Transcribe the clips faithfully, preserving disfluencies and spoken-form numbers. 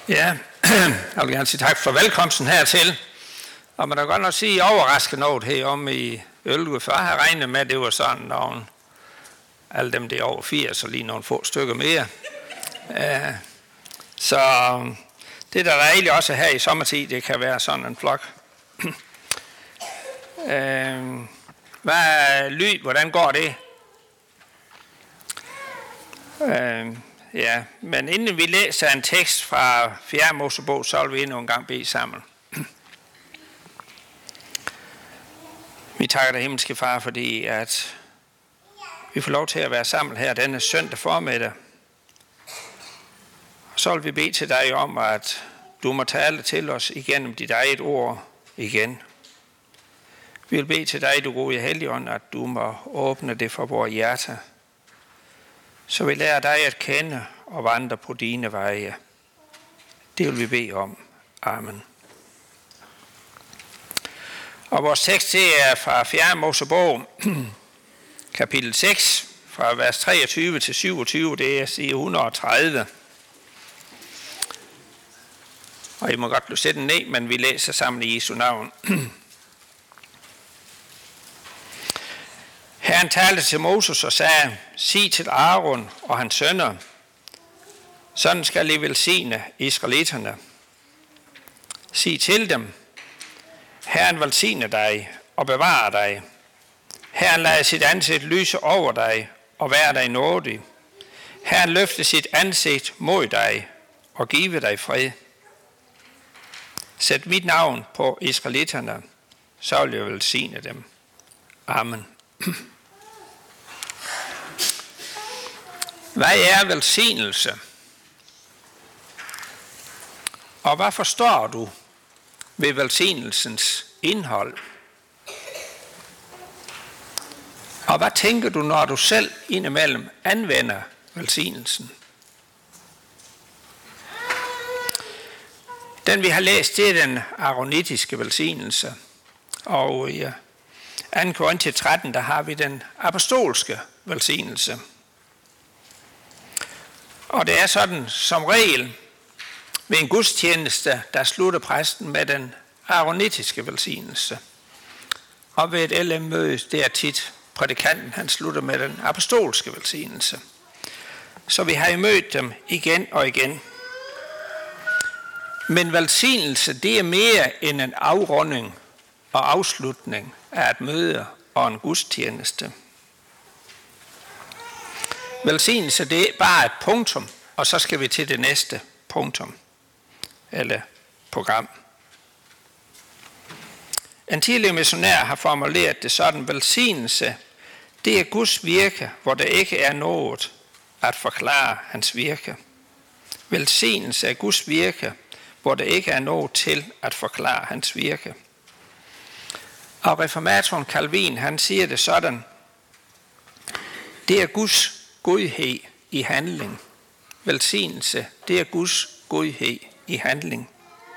Ja, jeg vil gerne sige tak for velkomsten hertil. Og man kan godt nok sige overraskende noget her om i Ølgod, for jeg har regnet med, at det var sådan nogle, alle dem der over firs, og lige nogle få stykker mere. Uh, så det der er egentlig også her i sommertid, det kan være sådan en flok. uh, hvad er lyd? Hvordan går det? Uh, Ja, men inden vi læser en tekst fra fjerde Mosebog, så vil vi endnu en gang bede sammen. Vi takker dig, himmelske Far, fordi at vi får lov til at være sammen her denne søndag formiddag. Så vil vi bede til dig om, at du må tale til os igennem dit eget ord igen. Vi vil bede til dig, du gode Helligånd, at du må åbne det for vores hjerte, så vi lærer dig at kende og vandre på dine veje. Det vil vi bede om. Amen. Og vores tekst det er fra fjerde Mosebog, kapitel seks, fra vers treogtyve til syvogtyve, det er side et hundrede og tredive. Og I må godt blive sætte den ned, men vi læser sammen i Jesu navn. Herren talte til Moses og sagde, sig til Aaron og hans sønner, sådan skal I velsigne israelitterne. Sig til dem, Herren velsigne dig og bevare dig. Herren lader sit ansigt lyse over dig og være dig nådig. Herren løfte sit ansigt mod dig og give dig fred. Sæt mit navn på israelitterne, så vil jeg velsigne dem. Amen. Hvad er velsignelse? Og hvad forstår du ved velsignelsens indhold? Og hvad tænker du, når du selv indimellem anvender velsignelsen? Den vi har læst, det er den aaronitiske velsignelse. Og i anden Korinther tretten, der har vi den apostolske velsignelse. Og det er sådan, som regel, ved en gudstjeneste, der slutter præsten med den aaronitiske velsignelse. Og ved et L M-møde, det er tit prædikanten, han slutter med den apostolske velsignelse. Så vi har jo mødt dem igen og igen. Men velsignelse, det er mere end en afrunding og afslutning af et møde og en gudstjeneste. Velsignelse, det er bare et punktum, og så skal vi til det næste punktum, eller program. En tidligere missionær har formuleret det sådan, velsignelse, det er Guds virke, hvor der ikke er noget at forklare hans virke. Velsignelse er Guds virke, hvor der ikke er noget til at forklare hans virke. Og reformatoren Calvin, han siger det sådan, det er Guds godhed i handling. Velsignelse, det er Guds godhed i handling.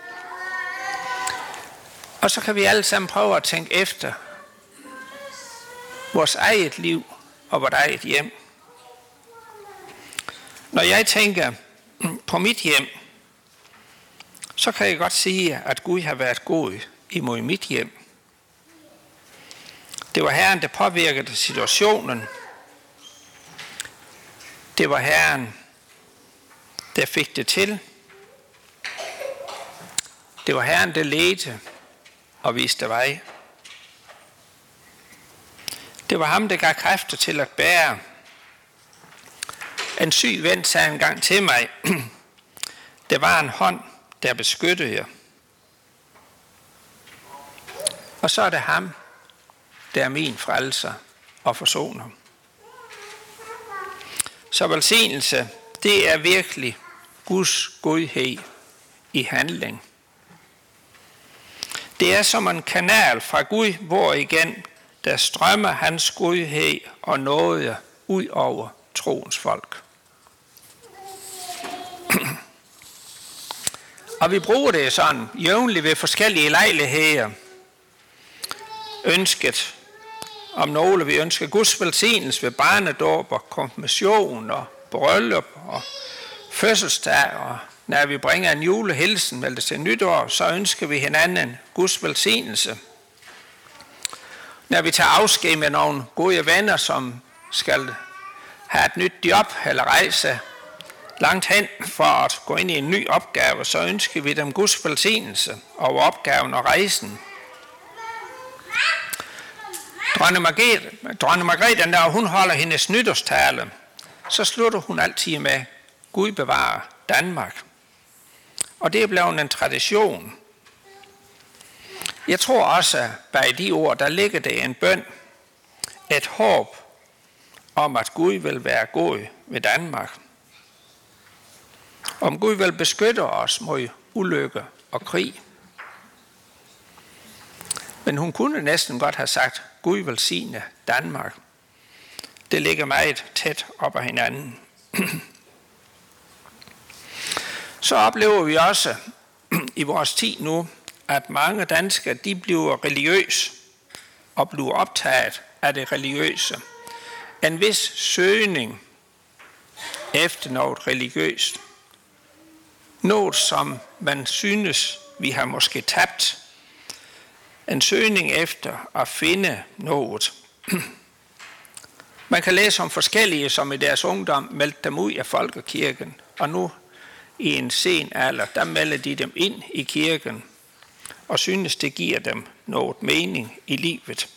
Og så kan vi alle sammen prøve at tænke efter vores eget liv og vores eget hjem. Når jeg tænker på mit hjem, så kan jeg godt sige, at Gud har været god imod mit hjem. Det var Herren, der påvirkede situationen. Det var Herren, der fik det til. Det var Herren, der ledte og viste vej. Det var ham, der gav kræfter til at bære. En syg ven sagde en gang til mig, det var en hånd, der beskyttede jer. Og så er det ham, der er min frelser og forsoner. Så velsignelse, det er virkelig Guds godhed i handling. Det er som en kanal fra Gud, hvor igen der strømmer hans godhed og nåde ud over troens folk. Og vi bruger det sådan jævnligt ved forskellige lejligheder. Ønsket om nogle, vi ønsker Guds velsignelse ved barnedåb og konfirmation og bryllup og fødselsdag og når vi bringer en julehilsen eller til nytår, så ønsker vi hinanden Guds velsignelse. Når vi tager afsked med nogle gode venner, som skal have et nyt job eller rejse langt hen for at gå ind i en ny opgave, så ønsker vi dem Guds velsignelse over opgaven og rejsen. Dronning Margrethe, dronning Margrethe, når hun holder hendes nytårstale, så slutter hun altid med, Gud bevarer Danmark. Og det er blevet en tradition. Jeg tror også, at bag de ord, der ligger det en bøn, et håb om, at Gud vil være god ved Danmark. Om Gud vil beskytte os mod ulykke og krig. Men hun kunne næsten godt have sagt, Gud velsigne Danmark. Det ligger meget tæt op ad hinanden. Så oplever vi også i vores tid nu, at mange danskere de bliver religiøse og bliver optaget af det religiøse. En vis søgning efter noget religiøst. Noget, som man synes, vi har måske tabt. En søgning efter at finde noget. Man kan læse om forskellige, som i deres ungdom meldte dem ud af folkekirken, og nu i en sen alder, der melder de dem ind i kirken, og synes, det giver dem noget mening i livet.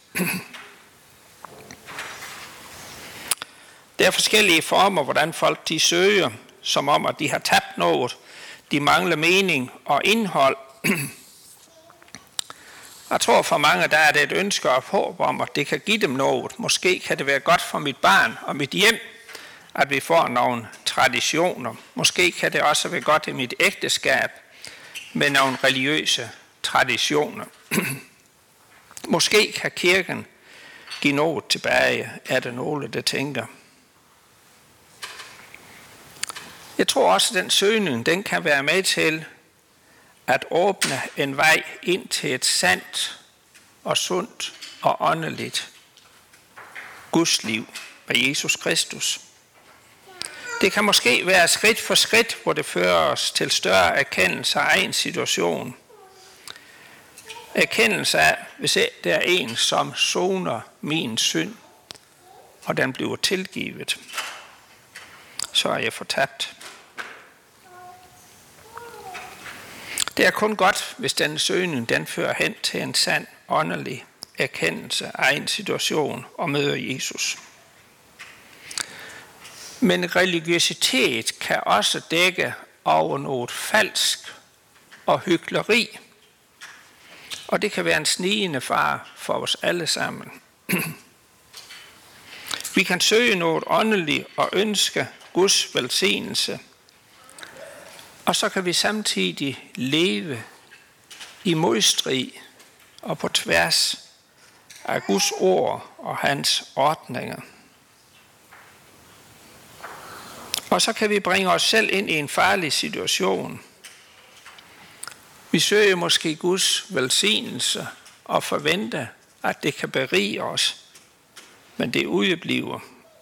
Der er forskellige former, hvordan folk de søger, som om, at de har tabt noget. De mangler mening og indhold. Jeg tror for mange, der er det et ønske og håb om, at det kan give dem noget. Måske kan det være godt for mit barn og mit hjem, at vi får nogle traditioner. Måske kan det også være godt i mit ægteskab med nogle religiøse traditioner. Måske kan kirken give noget tilbage, er der nogle, der tænker. Jeg tror også, at den søgning, den kan være med til at åbne en vej ind til et sandt og sundt og åndeligt Guds liv med Jesus Kristus. Det kan måske være skridt for skridt, hvor det fører os til større erkendelse af egen situation. Erkendelse af, hvis det er en, som soner min synd, og den bliver tilgivet, så er jeg fortabt. Det er kun godt, hvis den søgning den fører hen til en sand åndelig erkendelse af en situation og møder Jesus. Men religiøsitet kan også dække over noget falsk og hykleri, og det kan være en snigende fare for os alle sammen. Vi kan søge noget åndeligt og ønske Guds velsignelse, og så kan vi samtidig leve i modstrid og på tværs af Guds ord og hans ordninger. Og så kan vi bringe os selv ind i en farlig situation. Vi søger måske Guds velsignelse og forventer, at det kan berige os, men det udebliver.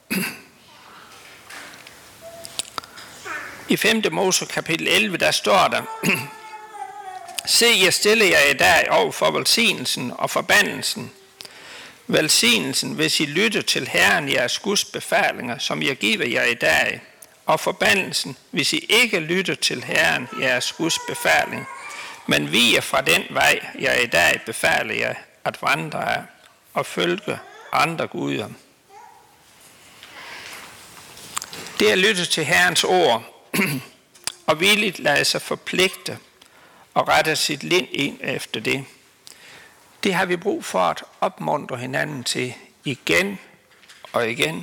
I femte Mose kapitel elleve, der står der, se, jeg stiller jer i dag over for velsignelsen og forbandelsen. Velsignelsen, hvis I lytter til Herren jeres Guds befalinger, som jeg giver jer i dag, og forbandelsen, hvis I ikke lytter til Herren jeres Guds befaling, men viger fra den vej, jeg i dag befaler jer at vandre af og følge andre guder. Det er at lytte til Herrens ord, og villigt lade sig forpligte og rette sit lind ind efter det. Det har vi brug for at opmuntre hinanden til igen og igen.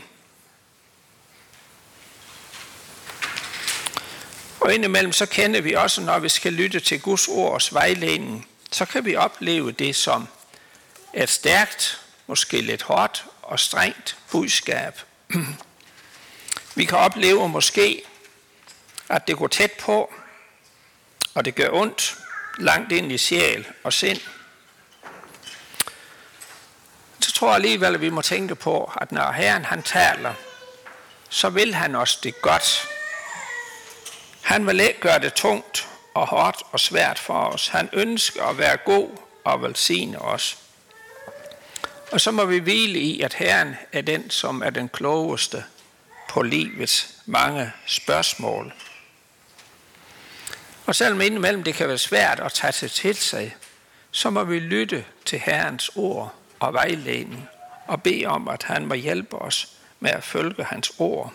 Og indimellem så kender vi også, når vi skal lytte til Guds ords vejledning, så kan vi opleve det som et stærkt, måske lidt hårdt og strengt budskab. Vi kan opleve måske, at det går tæt på, og det gør ondt langt ind i sjæl og sind. Så tror jeg alligevel, at vi må tænke på, at når Herren han taler, så vil han os det godt. Han vil ikke gøre det tungt og hårdt og svært for os. Han ønsker at være god og velsigne os. Og så må vi hvile i, at Herren er den, som er den klogeste på livets mange spørgsmål. Og selvom indimellem det kan være svært at tage det til sig, så må vi lytte til Herrens ord og vejledning og bede om, at han må hjælpe os med at følge hans ord.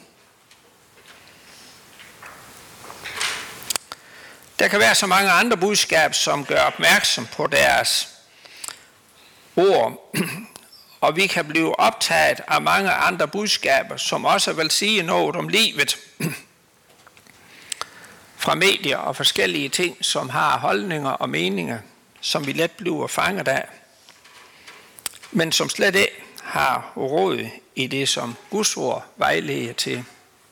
Der kan være så mange andre budskaber, som gør opmærksom på deres ord, og vi kan blive optaget af mange andre budskaber, som også vil sige noget om livet, fra medier og forskellige ting, som har holdninger og meninger, som vi let bliver fanget af, men som slet ikke har råd i det, som Guds ord vejleder til.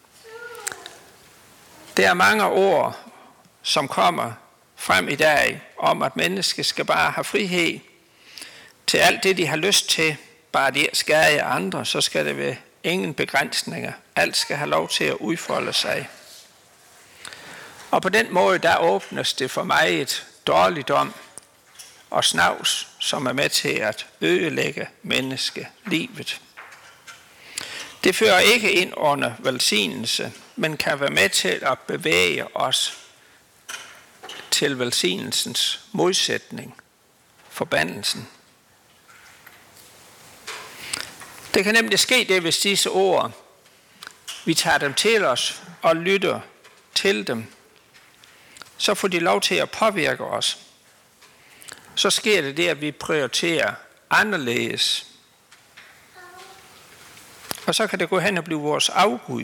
Der er mange ord, som kommer frem i dag, om at mennesker skal bare have frihed til alt det, de har lyst til, bare de skade andre, så skal det være ingen begrænsninger. Alt skal have lov til at udfolde sig. Og på den måde, der åbnes det for mig et dårligdom og snavs, som er med til at ødelægge menneskelivet. Det fører ikke ind under velsignelse, men kan være med til at bevæge os til velsignelsens modsætning, forbandelsen. Det kan nemlig ske det, hvis disse ord, vi tager dem til os og lytter til dem, så får de lov til at påvirke os. Så sker det det, at vi prioriterer anderledes. Og så kan det gå hen og blive vores afgud.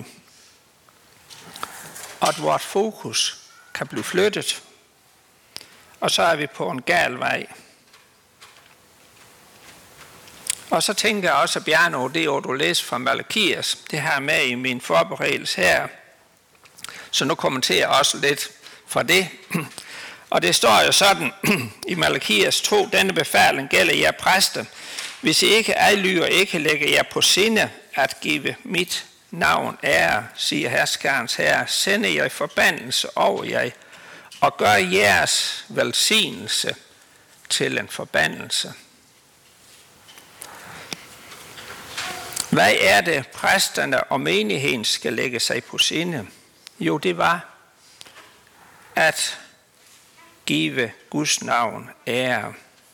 Og at vores fokus kan blive flyttet. Og så er vi på en gal vej. Og så tænker jeg også, at Bjarne, og det ord, du læser fra Malakias, det har jeg med i min forberedelse her. Så nu kommenterer jeg også lidt fra det. Og det står jo sådan i Malakias to, denne befaling gælder jer præster. Hvis I ikke adlyder, ikke lægger jer på sinde at give mit navn ære, siger herskerens herre, sender jeg forbandelse over jer, og gør jeres velsignelse til en forbandelse. Hvad er det, præsterne og menigheden skal lægge sig på sinde? Jo, det var at give Guds navn ære.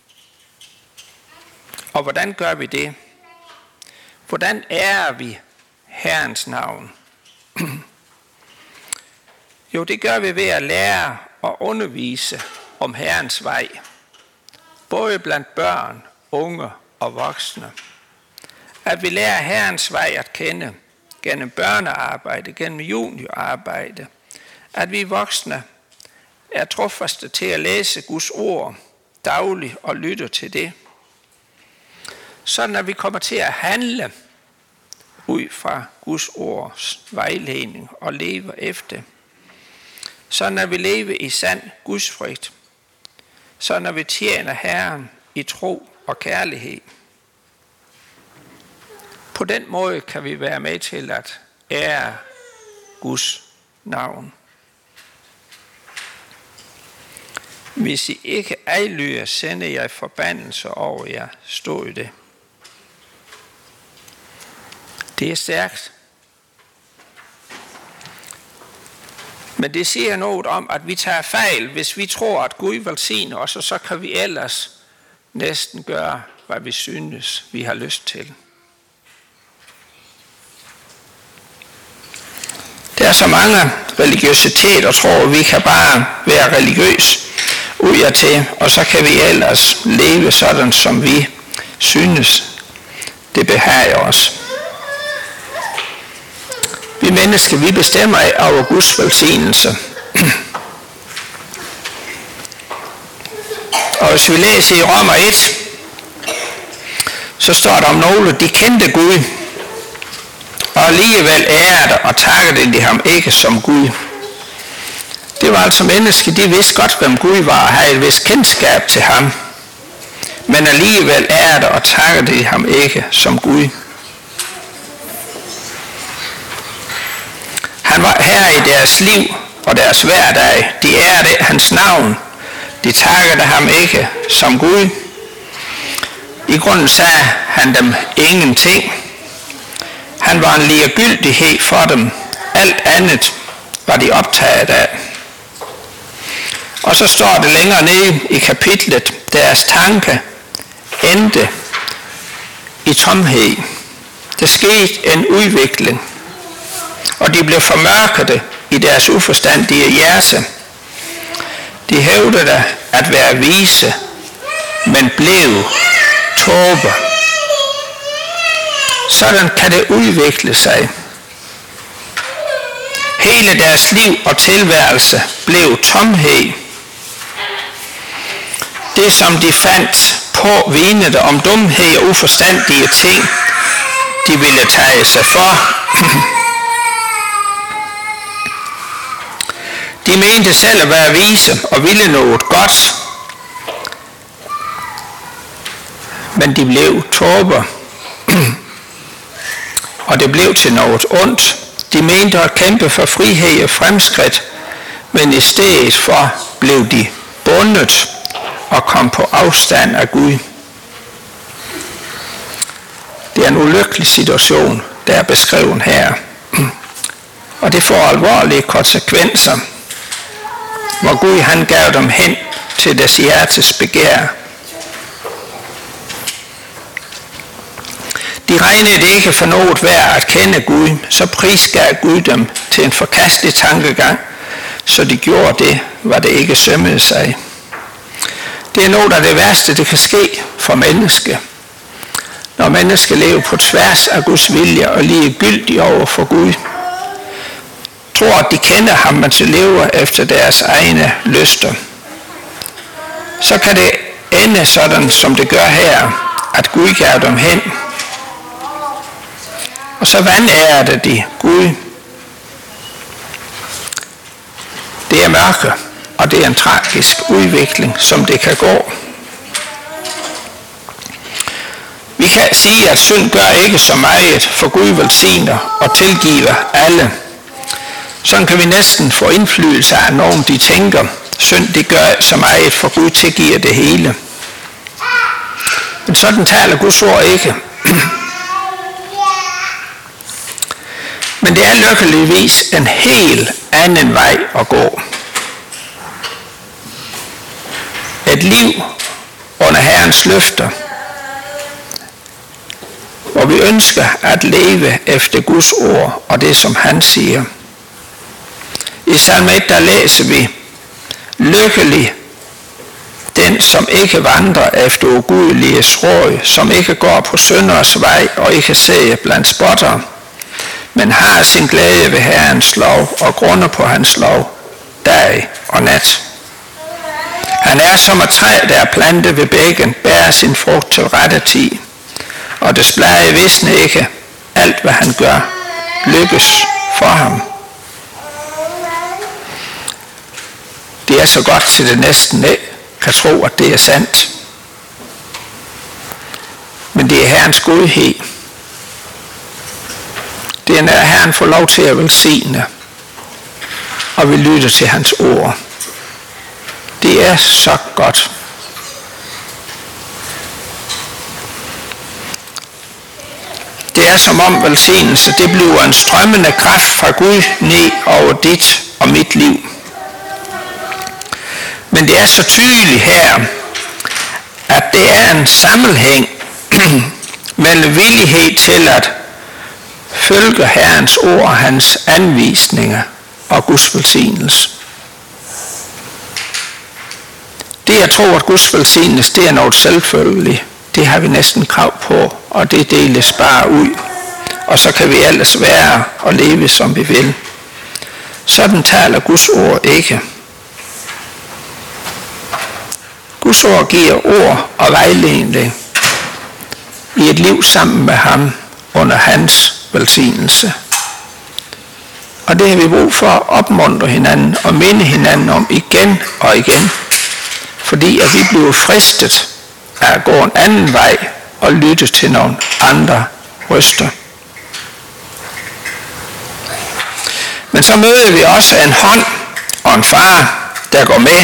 Og hvordan gør vi det? Hvordan ærer vi Herrens navn? Jo, det gør vi ved at lære og undervise om Herrens vej. Både blandt børn, unge og voksne. At vi lærer Herrens vej at kende gennem børnearbejde, gennem juniorarbejde. At vi voksne er trofaste til at læse Guds ord dagligt og lytte til det. Sådan at vi kommer til at handle ud fra Guds ords vejledning og leve efter. Sådan at vi lever i sand gudsfrygt. Sådan at vi tjener Herren i tro og kærlighed. På den måde kan vi være med til at ære Guds navn. Hvis I ikke adlyder, sender jeg forbandelse over jer, stod i det. Det er stærkt. Men det siger noget om, at vi tager fejl, hvis vi tror, at Gud velsigner os, og så kan vi ellers næsten gøre, hvad vi synes, vi har lyst til. Der er så mange religiøsiteter, tror vi kan bare være religiøs ud til, og så kan vi ellers leve sådan, som vi synes, det behager os. Vi mennesker, vi bestemmer over Guds velsignelse. Og hvis vi læser i Romer et, så står der om nogle, de kendte Gud, og alligevel ærede og takkede de ham ikke som Gud. Det var altså mennesker, de vidste godt, hvem Gud var, og havde et vist kendskab til ham. Men alligevel ærede og takkede de ham ikke som Gud. Han var her i deres liv, og deres hverdag. De ærede hans navn. De takkede ham ikke som Gud. I grunden sagde han dem ingenting. Han var en ligegyldighed for dem. Alt andet var de optaget af. Og så står det længere nede i kapitlet, deres tanke endte i tomhed. Der skete en udvikling, og de blev formørkede i deres uforstandige hjerte. De hævdede at være vise, men blev tåber. Sådan kan det udvikle sig. Hele deres liv og tilværelse blev tomhed. Det, som de fandt på, vinede om dumhed og uforstandige ting, de ville tage sig for. De mente selv at være vise og ville noget godt, men de blev tåber, og det blev til noget ondt. De mente at kæmpe for frihed og fremskridt, men i stedet for blev de bundet og kom på afstand af Gud. Det er en ulykkelig situation, der er beskrevet her, og det får alvorlige konsekvenser, hvor Gud han gav dem hen til deres hjertes begær. De regnede ikke for noget værd at kende Gud, så prisgav Gud dem til en forkastelig tankegang, så de gjorde det, hvad det ikke sømmede sig. Det er noget af det værste, det kan ske for mennesker. Når mennesker lever på tværs af Guds vilje og ligegyldige over for Gud, tror at de kender ham, men så lever efter deres egne lyster, så kan det ende sådan, som det gør her, at Gud gav dem hen. Og så vanærede de Gud. Det er mørke, og det er en tragisk udvikling, som det kan gå. Vi kan sige, at synd gør ikke så meget, for Gud velsigner og tilgiver alle. Sådan kan vi næsten få indflydelse af nogen, de tænker, synd det gør så meget, for Gud tilgiver det hele. Men sådan taler Guds ord ikke. Men det er lykkeligvis en helt anden vej at gå. Et liv under Herrens løfter, hvor vi ønsker at leve efter Guds ord og det, som han siger. I salme et, der læser vi, lykkelig den, som ikke vandrer efter ugudeliges råd, som ikke går på synders vej og ikke ser blandt spottere, men har sin glæde ved Herrens lov og grunder på hans lov dag og nat. Han er som et træ, der er plantet ved bækken, bærer sin frugt til rette tid, og det blade visne ikke. Alt hvad han gør, lykkes for ham. Det er så godt til det næsten ikke kan tro, at det er sandt. Men det er Herrens godhed. Det er, når Herren får lov til at velsigne, og vi lytter til hans ord. Det er så godt. Det er som om velsignelse, det bliver en strømmende kraft fra Gud ned over dit og mit liv. Men det er så tydeligt her, at det er en sammenhæng mellem villighed til at følge Herrens ord og hans anvisninger og Guds velsignelse. Det at tro, at Guds velsignelse, det er noget selvfølgeligt. Det har vi næsten krav på, og det deles bare ud. Og så kan vi ellers være og leve, som vi vil. Sådan taler Guds ord ikke. Guds ord giver ord og vejledning i et liv sammen med ham under hans velsignelse. Og det har vi brug for at opmuntre hinanden og minde hinanden om igen og igen, fordi at vi bliver fristet af at gå en anden vej og lytte til nogle andre røster. Men så møder vi også en hånd, og en far, der går med.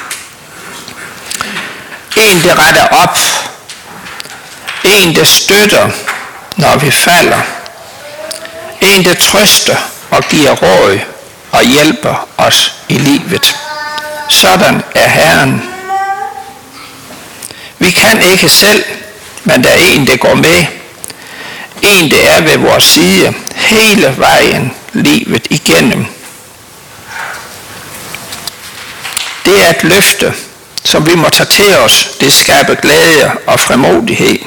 En, der retter op. En, der støtter, når vi falder. En, der trøster og giver råd og hjælper os i livet. Sådan er Herren. Vi kan ikke selv, men der er en, der går med. En, der er ved vores side hele vejen livet igennem. Det er et løfte, som vi må tage til os. Det skaber glæde og frimodighed.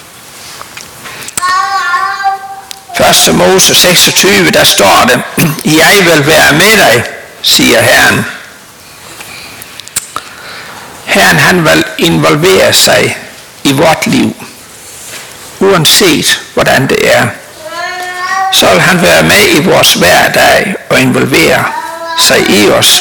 første Mose seksogtyve, der står det, jeg vil være med dig, siger Herren. Herren, han vil involvere sig i vort liv, uanset hvordan det er. Så vil han være med i vores hverdag og involvere sig i os.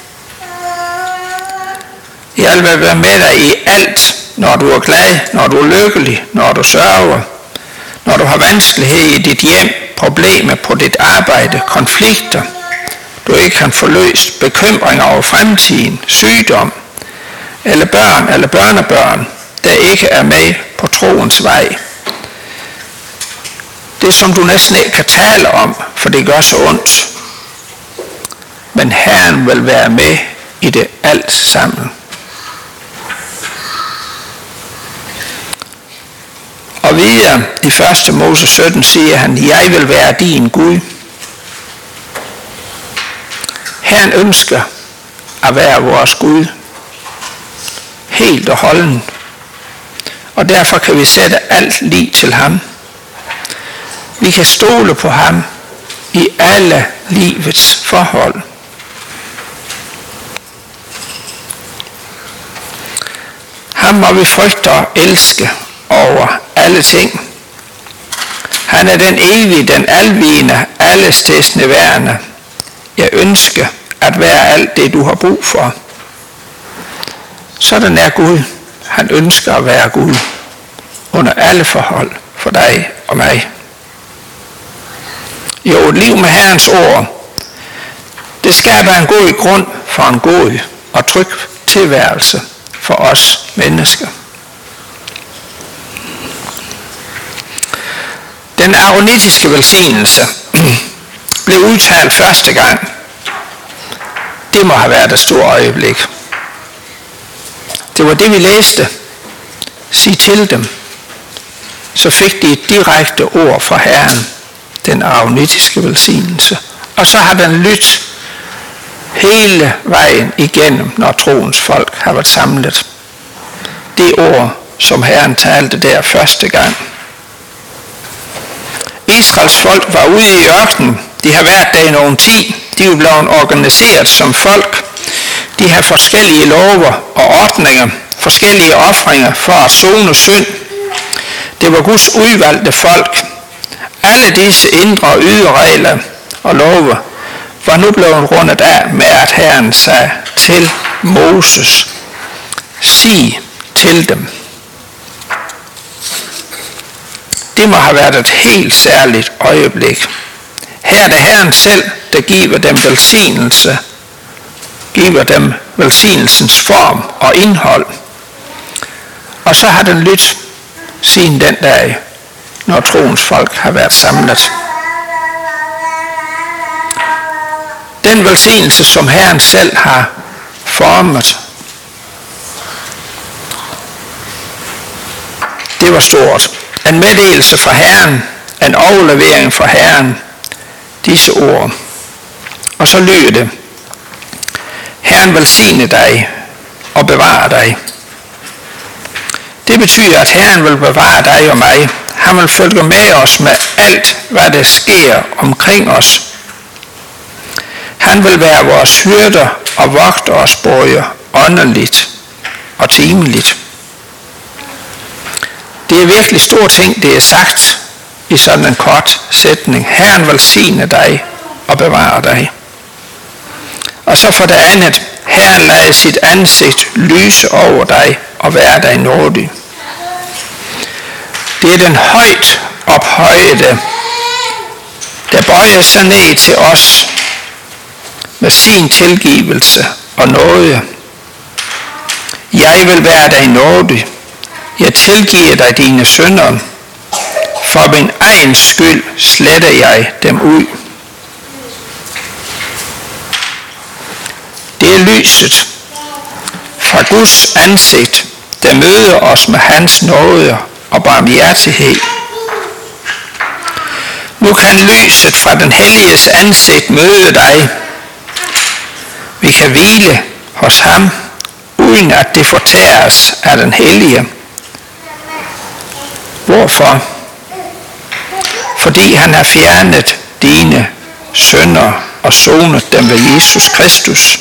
Jeg vil være med dig i alt, når du er glad, når du er lykkelig, når du sørger, når du har vanskelighed i dit hjem, problemer på dit arbejde, konflikter, du ikke kan få løst, bekymringer over fremtiden, sygdom, eller børn eller børnebørn, der ikke er med på troens vej. Det som du næsten ikke kan tale om, for det gør så ondt. Men Herren vil være med i det alt sammen. Og videre i første Mose sytten siger han, jeg vil være din Gud. Herren ønsker at være vores Gud. Helt og holden. Og derfor kan vi sætte alt lid til ham. Vi kan stole på ham i alle livets forhold. Ham må vi frygte og elske over alle ting. Han er den evige, den alvidende, allestedsnærværende. Jeg ønsker at være alt det, du har brug for. Sådan er Gud. Han ønsker at være Gud under alle forhold for dig og mig. Jo, et liv med Herrens ord, det skaber en god grund for en god og tryg tilværelse for os mennesker. Den aaronitiske velsignelse blev udtalt første gang. Det må have været et stort øjeblik. Det var det, vi læste. Sig til dem. Så fik de et direkte ord fra Herren, den aaronitiske velsignelse. Og så har den lyttet hele vejen igennem, når troens folk har været samlet. Det ord, som Herren talte der første gang. Israels folk var ude i ørkenen. De har været der i nogen tid. De er blevet organiseret som folk. De har forskellige lover og ordninger, forskellige ofringer for at sone synd. Det var Guds udvalgte folk. Alle disse indre og ydre regler og love var nu blevet rundet af med, at Herren sagde til Moses, sig til dem. Det må have været et helt særligt øjeblik. Her er det Herren selv, der giver dem velsignelse, giver dem velsignelsens form og indhold. Og så har den lyttet siden den dag, når troens folk har været samlet. Den velsignelse, som Herren selv har formet, det var stort. En meddelelse fra Herren, en overlevering fra Herren, disse ord. Og så lyder det, Herren velsigne dig og bevare dig. Det betyder, at Herren vil bevare dig og mig. Han vil følge med os med alt, hvad der sker omkring os. Han vil være vores hyrder og vogte os både åndeligt og timeligt. Det er virkelig store ting, det er sagt i sådan en kort sætning. Herren velsigne dig og bevare dig. Og så for det andet, Herren lader sit ansigt lyse over dig og være dig nådig. Det er den højt ophøjede, der bøjer sig ned til os. med sin tilgivelse og nåde. Jeg vil være dig nådig. Jeg tilgiver dig dine synder. For min egen skyld sletter jeg dem ud. Det er lyset fra Guds ansigt, der møder os med hans nåde og barmhjertighed. Nu kan lyset fra den helliges ansigt møde dig. Vi kan hvile hos ham, uden at det fortæres af den hellige. Hvorfor? Fordi han har fjernet dine synder og sonet dem ved Jesus Kristus.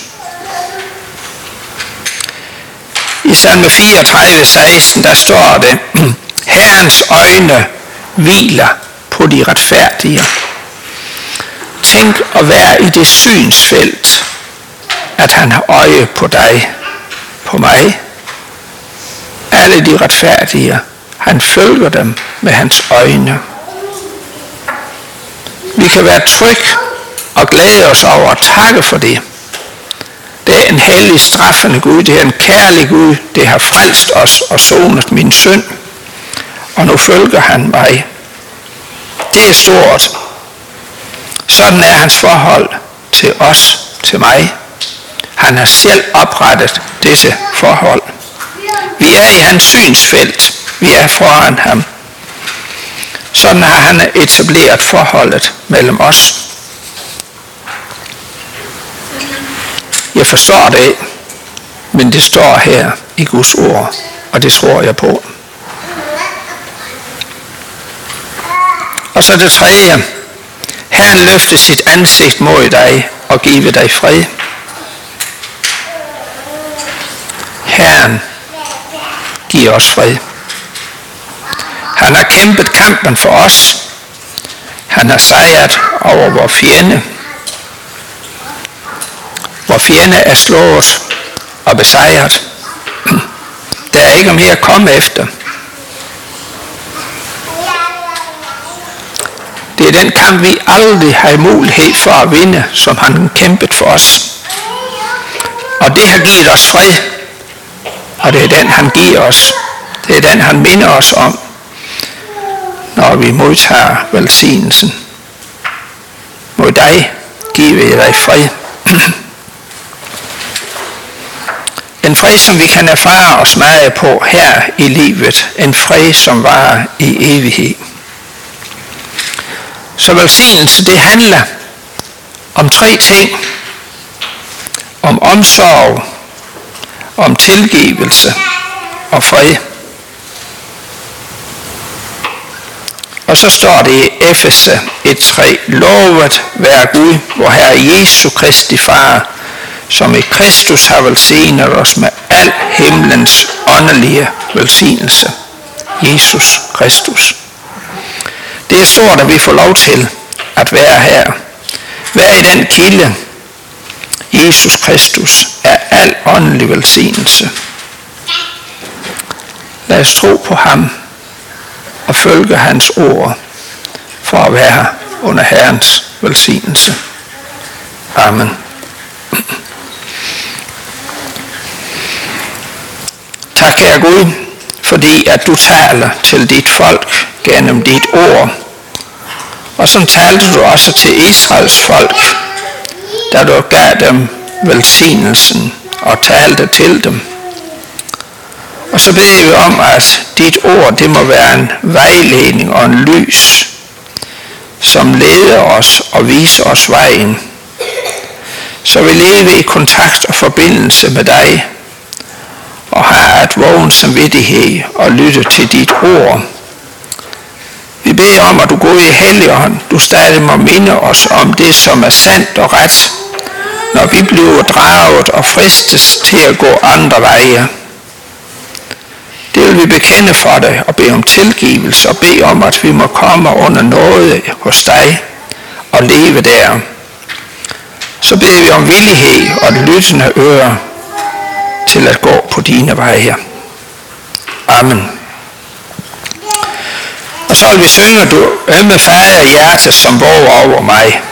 I salme fireogtredive, seksten, der står det, Herrens øjne hviler på de retfærdige. Tænk at være i det synsfelt, at han har øje på dig, på mig. Alle de retfærdige, han følger dem med hans øjne. Vi kan være trygge og glæde os over at takke for det. Det er en hellig straffende Gud, det er en kærlig Gud, det har frelst os og sonet min synd. Og nu følger han mig. Det er stort. Sådan er hans forhold til os, til mig. Han har selv oprettet dette forhold. Vi er i hans synsfelt. Vi er foran ham. Sådan har han etableret forholdet mellem os. Jeg forstår det, men det står her i Guds ord, og det tror jeg på. Og så det tredje. Herren løfter sit ansigt mod dig og giver dig fred. Herren giver os fred. Han har kæmpet kampen for os. Han har sejret over vor fjende. Vor fjende er slået og besejret. Der er ikke mere at komme efter. Det er den kamp, vi aldrig har mulighed for at vinde, som han kæmpet for os. Og det har givet os fred. Og det er den, han giver os. Det er den, han minder os om, når vi modtager velsignelsen. Mod dig giver jeg dig fred. En fred, som vi kan erfare og smage på her i livet. En fred, som varer i evighed. Så velsignelse, det handler om tre ting. Om omsorg, om tilgivelse og fred. Og så står det i Efese et tre. Lovet være Gud, vor Herre Jesu Kristi Far, som i Kristus har velsignet os med al himlens åndelige velsignelse. Jesus Kristus. Det er stort, at vi får lov til at være her. Være i den kilde. Jesus Kristus er al åndelig velsignelse. Lad os tro på ham og følge hans ord for at være under Herrens velsignelse. Amen. Tak, kære Gud, fordi at du taler til dit folk gennem dit ord. Og så talte du også til Israels folk, da du gav dem velsignelsen og talte til dem. Og så beder vi om, at dit ord, det må være en vejledning og en lys, som leder os og viser os vejen. Så vi lever i kontakt og forbindelse med dig, og har et vågen samvittighed og lytte til dit ord. Vi beder om, at du går i Helligånd, du stadig må minde os om det, som er sandt og ret, når vi bliver draget og fristes til at gå andre veje. Det vil vi bekende for dig og bede om tilgivelse og bede om, at vi må komme under nåde hos dig og leve der. Så beder vi om villighed og et lyttende øre til at gå på dine veje. Amen. Og så vil vi synge, du ømme fader hjerte, som våger over mig.